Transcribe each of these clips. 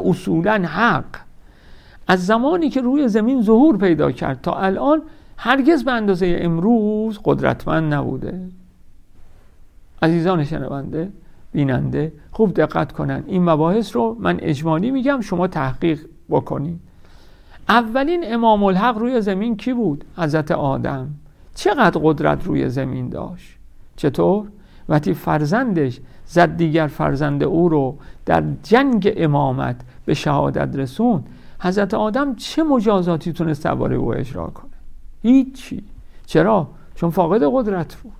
اصولا حق از زمانی که روی زمین ظهور پیدا کرد تا الان هرگز به اندازه امروز قدرتمند نبوده. عزیزان شنونده بیننده خوب دقت کنن، این مباحث رو من اجمالی میگم، شما تحقیق بکنید. اولین امام الحق روی زمین کی بود؟ حضرت آدم. چقدر قدرت روی زمین داشت؟ چطور؟ وقتی فرزندش زد دیگر فرزند او رو در جنگ امامت به شهادت رسون، حضرت آدم چه مجازاتی تونست درباره او اجرا کنه؟ هیچی. چرا؟ چون فاقد قدرت بود.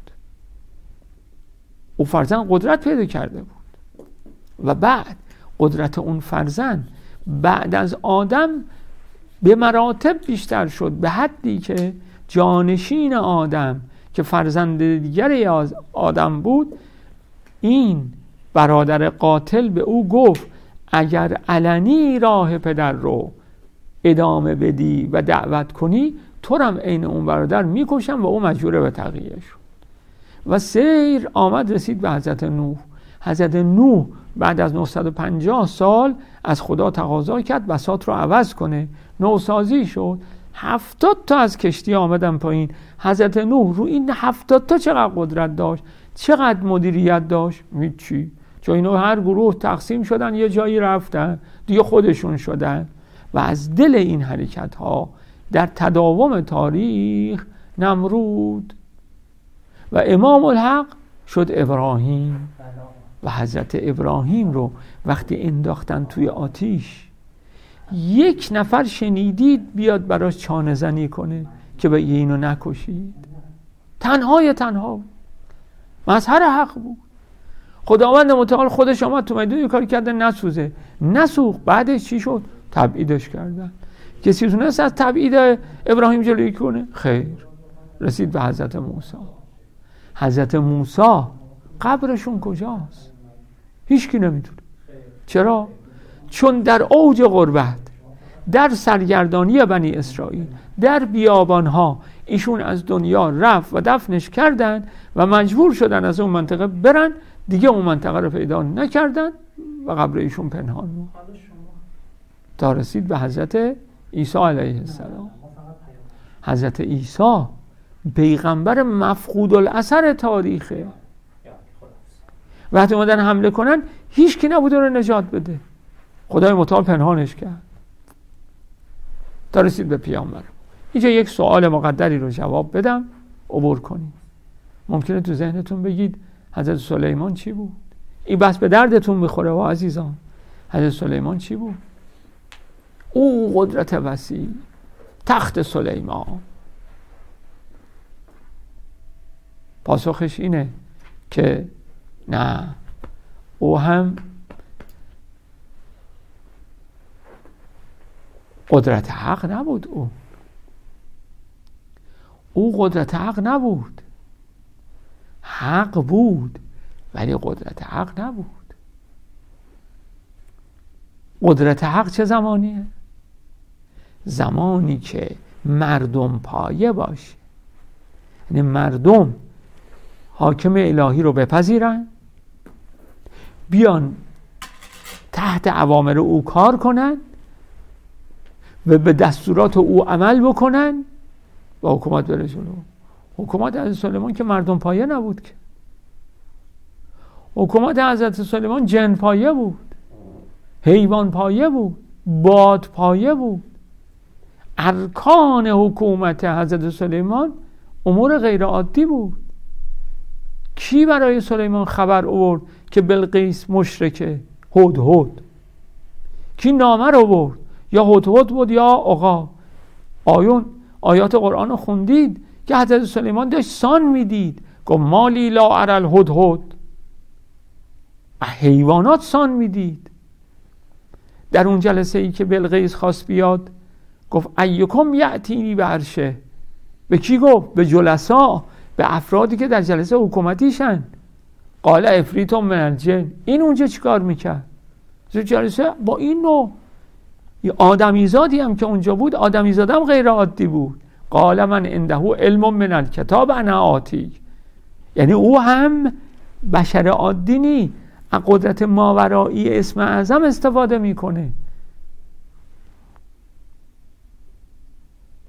او فرزند قدرت پیدا کرده بود و بعد قدرت اون فرزند بعد از آدم به مراتب بیشتر شد، به حدی که جانشین آدم که فرزند دیگری از آدم بود، این برادر قاتل به او گفت اگر علنی راه پدر رو ادامه بدی و دعوت کنی تو هم عین اون برادر میکشم و او مجبور به تقیه شد. و سیر آمد رسید به حضرت نوح. حضرت نوح بعد از 950 سال از خدا تقاضا کرد بساط رو عوض کنه، نوسازی شد. 70 تا از کشتی آمدن پایین. حضرت نوح رو این 70 تا چقدر قدرت داشت، چقدر مدیریت داشت؟ هیچی. چون اینا هر گروه تقسیم شدن یه جایی رفتن دیگه خودشون شدن. و از دل این حرکت ها در تداوم تاریخ نمرود و امام الحق شد ابراهیم. و حضرت ابراهیم رو وقتی انداختن توی آتیش، یک نفر شنیدید بیاد براش چانه زنی کنه که به اینو نکشید؟ تنها مظهر حق بود. خداوند متعال خودش آمد تو میدون کاری کرده نسوزه، نسوخت. بعدش چی شد؟ تبعیدش کردن. کسی تونست از تبعید ابراهیم جلوگیری کنه؟ خیر. رسید به حضرت موسی. حضرت موسی قبرشون کجاست؟ هیچ کی نمیدونه. چرا؟ چون در اوج غربت، در سرگردانی بنی اسرائیل، در بیابانها ایشون از دنیا رفت و دفنش کردن و مجبور شدن از اون منطقه برن، دیگه اون منطقه رو پیدا نکردن و قبر ایشون پنهان بود تا رسید به حضرت عیسی علیه السلام. حضرت عیسی پیغمبر مفقود الاثر تاریخه. وقتی اومدن حمله کنن هیچ کی نبود رو نجات بده، خدای متعال پنهانش کرد تا رسید به پیامبر. اینجا یک سوال مقدری رو جواب بدم، عبور کنیم. ممکنه تو ذهنتون بگید حضرت سلیمان چی بود؟ این بس به دردتون میخوره و عزیزان. حضرت سلیمان چی بود؟ او قدرت وسیع، تخت سلیمان. پاسخش اینه که نه، او هم قدرت حق نبود. او قدرت حق نبود. حق بود ولی قدرت حق نبود. قدرت حق چه زمانیه؟ زمانی که مردم پایه باشه، یعنی مردم حاکم الهی رو بپذیرن، بیان تحت اوامر او کار کنن و به دستورات او عمل بکنن و حکومت بره جلو. حکومت حضرت سلیمان که مردم پایه نبود که. حکومت حضرت سلیمان جن پایه بود، حیوان پایه بود، باد پایه بود. ارکان حکومت حضرت سلیمان امور غیر عادی بود. کی برای سلیمان خبر آورد که بلقیس مشرکه؟ هدهد. کی نامه رو برد؟ یا هدهد بود یا آقا. آیات قرآن رو خوندید که حضرت سلیمان داشت سان میدید، گفت مالی لا اری الهدهد. حیوانات سان میدید. در اون جلسه ای که بلقیس خواست بیاد گفت ایکم یأتینی بعرشه. به کی گفت؟ به جلسا، به افرادی که در جلسه حکومتیشن. قال افریت من الجن. این اونجا چیکار میکرد؟ جلسه با این نوع آدمیزادی هم که اونجا بود، آدمیزاد هم غیر عادی بود. قال من عنده علم من الکتاب انا آتی. یعنی او هم بشر عادی نی، از قدرت ماورایی اسم اعظم استفاده میکنه.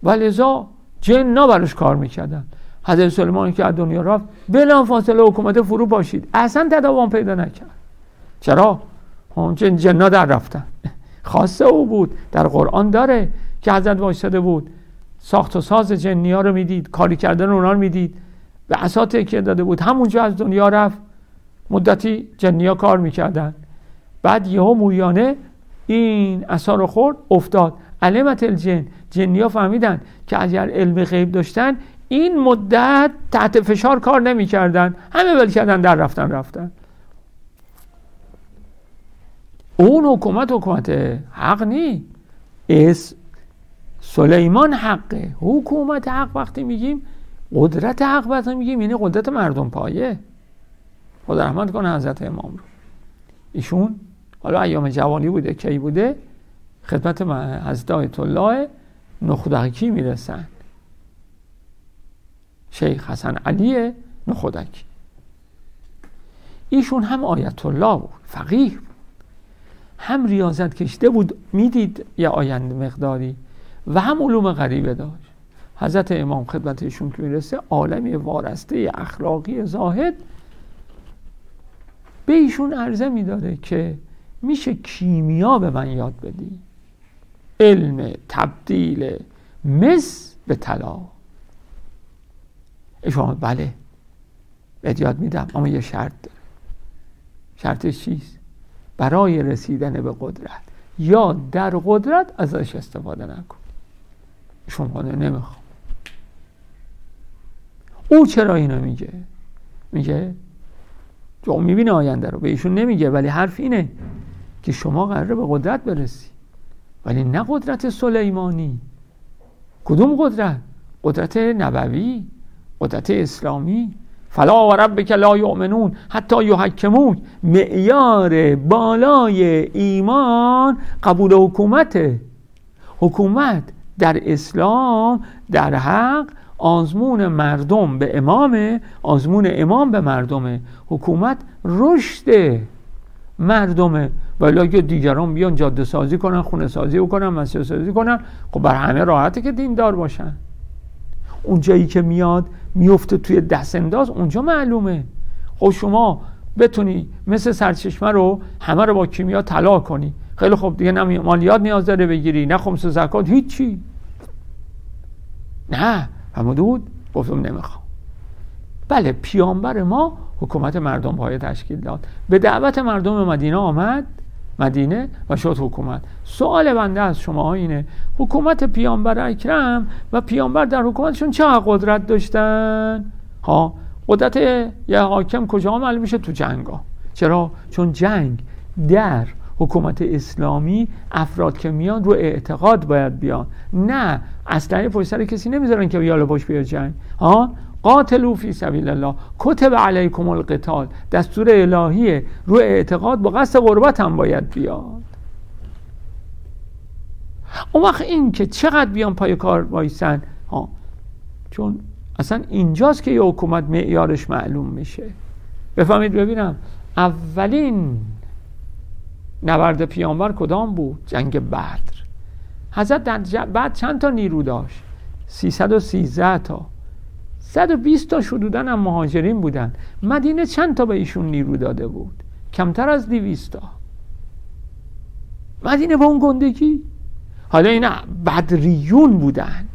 ولذا جن‌ها براش کار میکردن. حضرت سلیمان که از دنیا رفت بلافاصله حکومت فرو پاشید، اصلا تداوم پیدا نکرد. چرا؟ جن‌ها در رفتن. خاصه او بود. در قرآن داره که حضرت وایساده بود، ساخت و ساز جنی‌ها رو میدید، کاری کردن اونا رو میدید، به عصا تکیه داده بود، همونجا از دنیا رفت. مدتی جنی‌ها کار میکردن، بعد یهو موریانه این عصا رو خورد افتاد. علمت الجن، جنی‌ها فهمیدن که اگر علم غیب داشتن این مدت تحت فشار کار نمی‌کردن، همه ول کردن در رفتن. اون حکومت حق نی، سلیمان حقه. حکومت حق وقتی میگیم، قدرت حق وقتی میگیم، یعنی قدرت مردم پایه. خدا رحمت کنه حضرت امام رو. ایشون حالا ایام جوانی بوده، کی بوده، خدمت حضرت آیت الله نخودکی میرسن. شیخ حسن علی نخودکی. ایشون هم آیت الله بود، فقیه بود، هم ریاضت کشته بود، میدید یه آینده مقداری، و هم علوم غریبه داشت. حضرت امام خدمتشون که میرسه، عالمی وارسته اخلاقی زاهد به ایشون عرضه میداره که میشه کیمیا به من یاد بدی، علم تبدیل مس به طلا. ایشون بله بهت یاد میدم، اما یه شرط داره. شرطش چیست؟ برای رسیدن به قدرت یا در قدرت ازش استفاده نکن. ایشون خانه نمیخوام. او چرا اینو میگه جو میبینه آینده رو، به ایشون نمیگه، ولی حرف اینه که شما قراره به قدرت برسی، ولی نه قدرت سلیمانی. کدوم قدرت؟ قدرت نبوی، قدرت اسلامی. فلا و ربک لا یؤمنون حتی یحکموک. معیار بالای ایمان قبول حکومت در اسلام، در حق، آزمون مردم به امامه، آزمون امام به مردمه. حکومت رشد مردمه، ولی اگه دیگران بیان جاده سازی کنن، خونه سازی کنن، مسجد سازی کنن، خب بر همه راحته که دیندار باشن. اون جایی که میاد میفته توی دست انداز، اونجا معلومه. خب شما بتونی مثل سرچشمه رو همه رو با کیمیا طلا کنی، خیلی خوب، دیگه نه مالیات نیاز داره بگیری، نه خمس و زکات، هیچی. نه حمودود گفتم نمیخوام. بله، پیامبر ما حکومت مردم پایه تشکیل داد، به دعوت مردم مدینه آمد مدینه و شد حکومت. سوال بنده از شما اینه، حکومت پیامبر اکرم و پیامبر در حکومتشون چه قدرت داشتن؟ قدرت یه حاکم کجا معلوم میشه؟ تو جنگا. چرا؟ چون جنگ در حکومت اسلامی افراد که میان رو اعتقاد باید بیان، نه اصلا پشت سر کسی نمیذارن که یالا باش بیا جنگ. قاتلوا فی سبیل الله، کتب علیکم القتال، دستور الهیه، رو اعتقاد با قصد قربت هم باید بیاد. اون وقت این که چقدر بیان پای کار وایسن، چون اصلا اینجاست که یه حکومت معیارش معلوم میشه. بفهمید ببینم، اولین نبرد پیامبر کدام بود؟ جنگ بدر. حضرت در بعد چند تا نیرو داشت؟ 313 تا، 120 تا شدودن هم مهاجرین بودن. مدینه چند تا به ایشون نیرو داده بود؟ کمتر از 200 تا. مدینه با اون گندگی. حالا اینا بدریون بودن،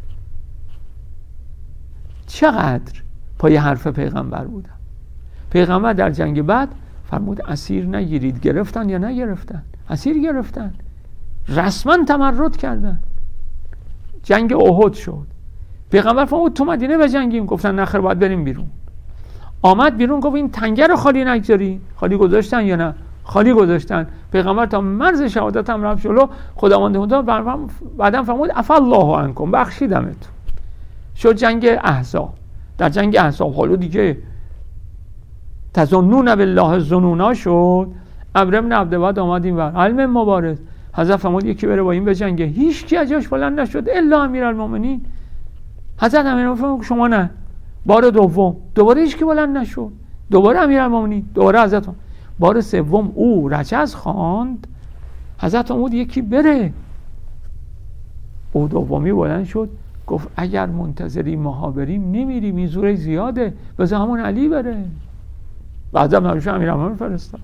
چقدر پای حرف پیغمبر بودن. پیغمبر در جنگ بعد فرمود اسیر نگیرید. گرفتن یا نگرفتن؟ اسیر گرفتن، رسما تمرد کردن. جنگ احد شد، پیغمبر فرمود تو مدینه بجنگیم. گفتن نخیر، باید بریم بیرون. آمد بیرون، گفت این تنگه رو خالی نگذارین. خالی گذاشتن یا نه؟ خالی گذاشتن. پیغمبر تا مرز شهادت هم رفت جلو، خداوند بعدم فرمود عفا الله عنکم، بخشیدمتون. شد جنگ احزاب. در جنگ احزاب حالا دیگه تظنون بالله الظنونا شد. عمرو بن عبدود آمد این ور، علم مبارز. حضرت فرمود یکی بره با این بجنگه. هیچ کی از جاش بلند نشد الا امیرالمومنین. حضرت امیرالمومنین فرمود شما نه. بار دوم دوباره هیچ کی بلند نشد، دوباره امیرالمومنین، دوباره حضرت. بار سوم او رجز خواند. حضرت فرمود یکی بره. او دومی بلند شد گفت اگر منتظری ماها بریم نمیریم، این زور زیاده، بذار همون علی بره. بعدم امیرالمومنین فرستاد.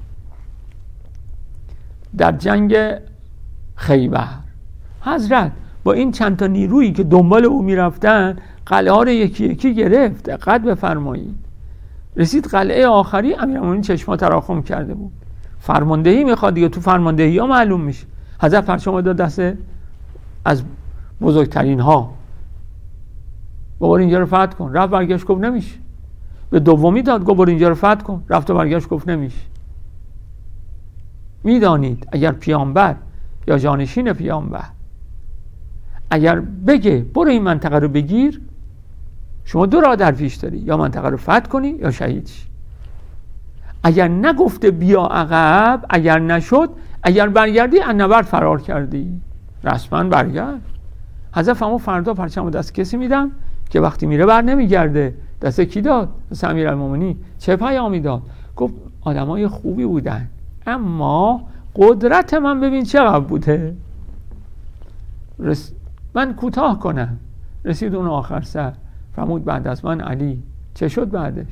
در جنگ خیبر حضرت با این چند تا نیرویی که دنبال او میرفتن قلعه ها رو یکی یکی گرفت. دقت بفرمایید. رسید قلعه آخری، امیرالمومنین چشما تراخم کرده بود. فرماندهی میخواد دیگه، تو فرماندهی ها معلوم میشه. حضرت پرچم داد دست از بزرگترین ها، برو اینجا رو فتح کن. رفت برگشت گفت نمیشه. به دومی داد گفت برو اینجا رو فتح کن. رفت و برگشت گفت نمیشه. میدانید اگر پیامبر یا جانشین پیامبر اگر بگه برو این منطقه رو بگیر، شما دو راه در پیش داری، یا منطقه رو فتح کنی یا شهید شی. اگر نگفته بیا عقب، اگر نشد، اگر برگردی از نبرد فرار کردی. رسما برگرد. حضرت فرمود فردا پرچمو دست کسی میدم که وقتی میره بر نمیگرده. دست کی داد؟ دست امیرالمومنین. چه پیامی داد؟ گفت آدمای خوبی بودن، اما قدرت من ببین چقدر بوده. من کوتاه کنم. رسید اون آخر سر فرمود بعد از من علی. چه شد بعدش؟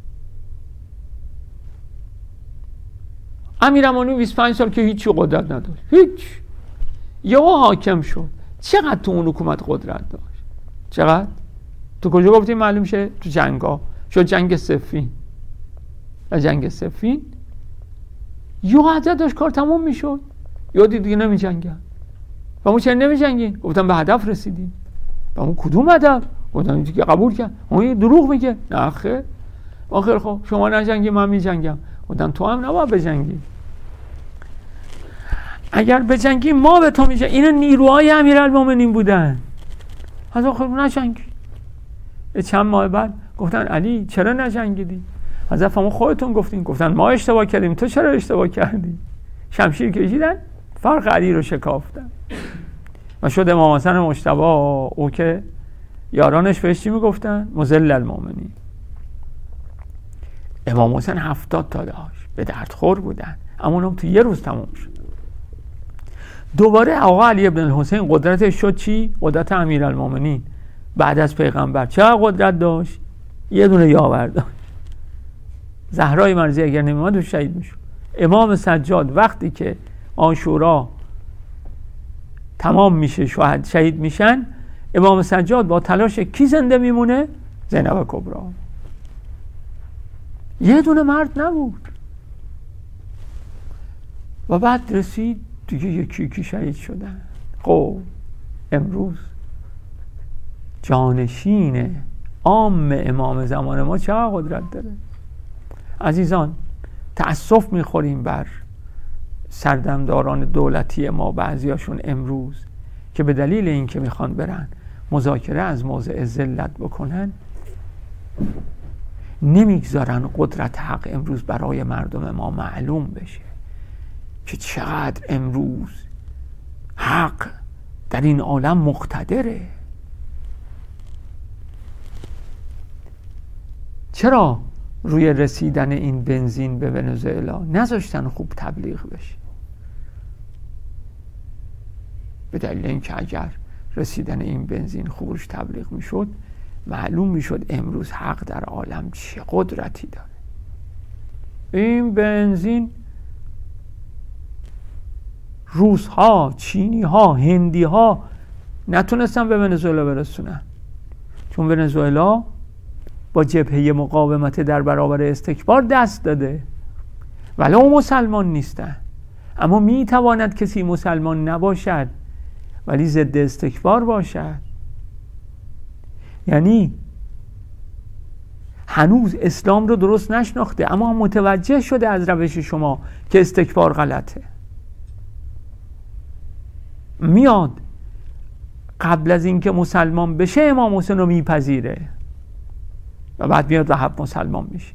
امیرالمومنین 25 سال که هیچی قدرت نداشت، هیچ. یهو حاکم شد. چقدر تو اون حکومت قدرت داشت؟ چقدر؟ تو کجا گفتیم معلوم شه؟ تو جنگا. شد جنگ صفین. جنگ صفین یهو حضرت داشت کار تموم میشد، یهو دیگه نمی جنگن. و ما چرا نمی جنگیم؟ گفتم به هدف رسیدیم. و اون کدوم هدف؟ گفتم دیگه قبول کرد. اون دروغ میگه. نه خیر. آخر خب شما نجنگی من می جنگم. گفتم تو هم نباید بجنگی. اگر بجنگی ما به تو میشه. این نیروهای امیرالمومنین بودن. حضرت خب نجنگی. چند ماه بعد گفتن علی چرا نجنگیدی؟ حضرت فرمود خودتون گفتین. گفتن ما اشتباه کردیم، تو چرا اشتباه کردی؟ شمشیر کشیدن، فرق علی رو شکافتن و شد امام حسن مجتبی. او که یارانش بهش چی میگفتن؟ مذل المؤمنین. امام حسن 70 تا داشت، به درد خور بودن، اما اونم تو یه روز تموم شد. دوباره آقا علی ابن الحسین قدرتش شد چی؟ قدرت امیرالمومنین. بعد از پیغمبر چقدر قدرت داشت؟ یه دونه یاور داشت. زهرای مرضی اگر نمی‌اومد شهید میشد. امام سجاد وقتی که عاشورا تمام میشه، شهید میشن، امام سجاد با تلاش کی زنده میمونه؟ زینب کبری. یه دونه مرد نبود. و بعد رسید دیگه یکی یکی شهید شدن. خب امروز جانشین عام امام زمان ما چه قدرت داره؟ عزیزان تأسف میخوریم بر سردمداران دولتی ما، بعضیاشون امروز که به دلیل این که میخوان برن مذاکره از موضع ذلت بکنن، نمیگذارن قدرت حق امروز برای مردم ما معلوم بشه که چقدر امروز حق در این عالم مقتدره. چرا روی رسیدن این بنزین به ونزوئلا نذاشتن خوب تبلیغ بشه؟ به دلیل اینکه اگر رسیدن این بنزین خوبش تبلیغ میشد، معلوم میشد امروز حق در عالم چه قدرتی داره. این بنزین روس‌ها، چینی‌ها، هندی‌ها نتونستن به ونزوئلا برسونن، چون ونزوئلا با جبهه مقاومت در برابر استکبار دست داده. ولو مسلمان نیستن، اما میتواند کسی مسلمان نباشد ولی ضد استکبار باشد. یعنی هنوز اسلام رو درست نشناخته، اما متوجه شده از روش شما که استکبار غلطه. میاد قبل از اینکه مسلمان بشه امام حسین رو میپذیره و بعد میاد و مسلمان میشه.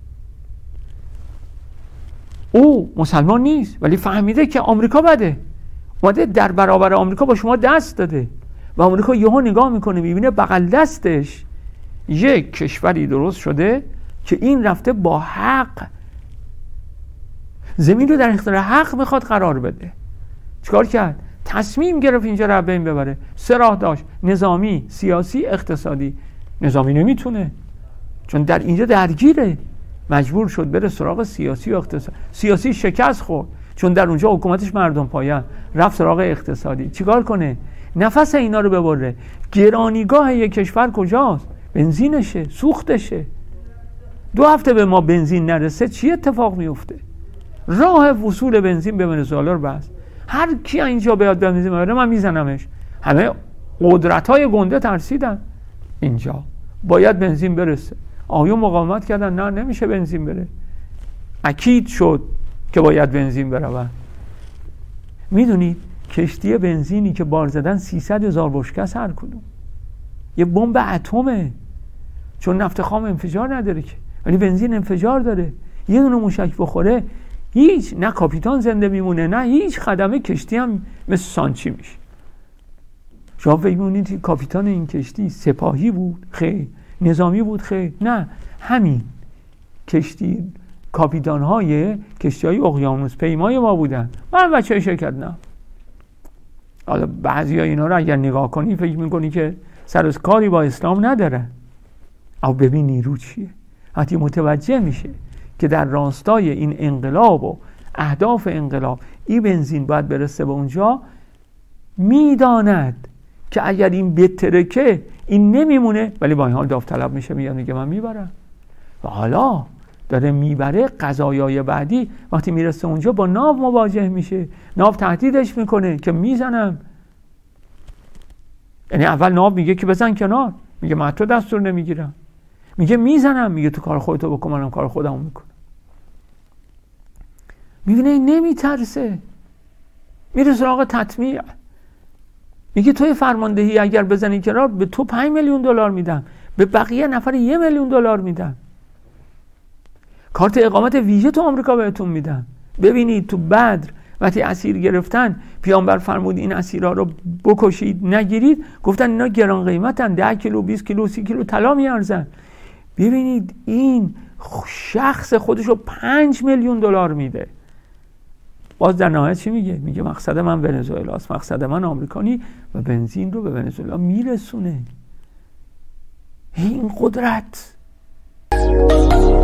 او مسلمان نیست ولی فهمیده که آمریکا بده، اومده در برابر آمریکا با شما دست داده و آمریکا یهو نگاه میکنه میبینه بغل دستش یک کشوری درست شده که این رفته با حق زمین رو در اختیار حق میخواد قرار بده. چیکار کرد؟ تصمیم گرفت اینجا رو بین ببره. 3 راه داشت: نظامی، سیاسی، اقتصادی. نظامی نمیتونه، چون در اینجا درگیره، مجبور شد بره سراغ سیاسی و اقتصادی. سیاسی شکست خورد چون در اونجا حکومتش مردم پایه، رفت سراغ اقتصادی. چیکار کنه؟ نفس اینا رو ببره. گرانیگاه یک کشور کجاست؟ بنزینشه، سوختشه. 2 هفته به ما بنزین نرسه چی اتفاق میفته؟ راه وصول بنزین به ونزوئلا رو بست. هر کی اینجا بیاد بنزین ببره من میزنمش. همه قدرت‌های گنده ترسیدن اینجا باید بنزین برسه. آیون مقاومت کردن، نه نمیشه بنزین بره. اکید شد که باید بنزین بره. میدونید کشتی بنزینی که بار زدن 300,000 بشکه هر کدوم، یه بمب اتمه، چون نفت خام انفجار نداره که، ولی بنزین انفجار داره. یه دونه موشک بخوره هیچ، نه کاپیتان زنده میمونه نه هیچ خدمه، کشتی هم مثل سانچی میشه. شما فکر می‌کنید کاپیتان این کشتی سپاهی بود؟ خیر. نظامی بود؟ خیر. نه، همین کشتی کاپیتان‌های کشتی‌های اقیانوس پیمای ما بودن. من بچه‌های شرکت نه. حالا بعضی‌ها اینا رو اگر نگاه کنی فکر می‌کنی که سر از کاری با اسلام نداره. اما ببین نیرو چیه. وقتی متوجه میشه که در راستای این انقلاب و اهداف انقلاب این بنزین باید برسه به اونجا، میداند که اگر این بترکه این نمیمونه، ولی با این حال داوطلب میشه، میگه من میبرم. و حالا داره میبره. قضایای بعدی وقتی میرسه اونجا با ناو مواجه میشه، ناو تهدیدش میکنه که میزنم. یعنی اول ناو میگه که بزن کنار، میگه من تو دستور نمیگیرم، میگه میزنم، میگه تو کار خودتو بکن منم کار خودمو میکنم. میبینه نمیترسه، میره سراغ تطمیع. میگه توی فرماندهی اگر بزنی کنار به تو 5 میلیون دلار میدم، به بقیه نفر 1 میلیون دلار میدم، کارت اقامت ویژه تو آمریکا بهتون میدم. ببینید تو بدر وقتی اسیر گرفتن پیامبر فرمود این اسیرها رو بکشید نگیرید، گفتن اینا گران قیمتن، 10 کیلو 20 کیلو 30 کیلو طلا میارزن. ببینید این شخص خودشو 5 میلیون دلار میده. باز در نهایت چی میگه؟ میگه مقصد من ونزوئلاست، مقصد من آمریکانی و بنزین رو به ونزوئلا میرسونه. این قدرت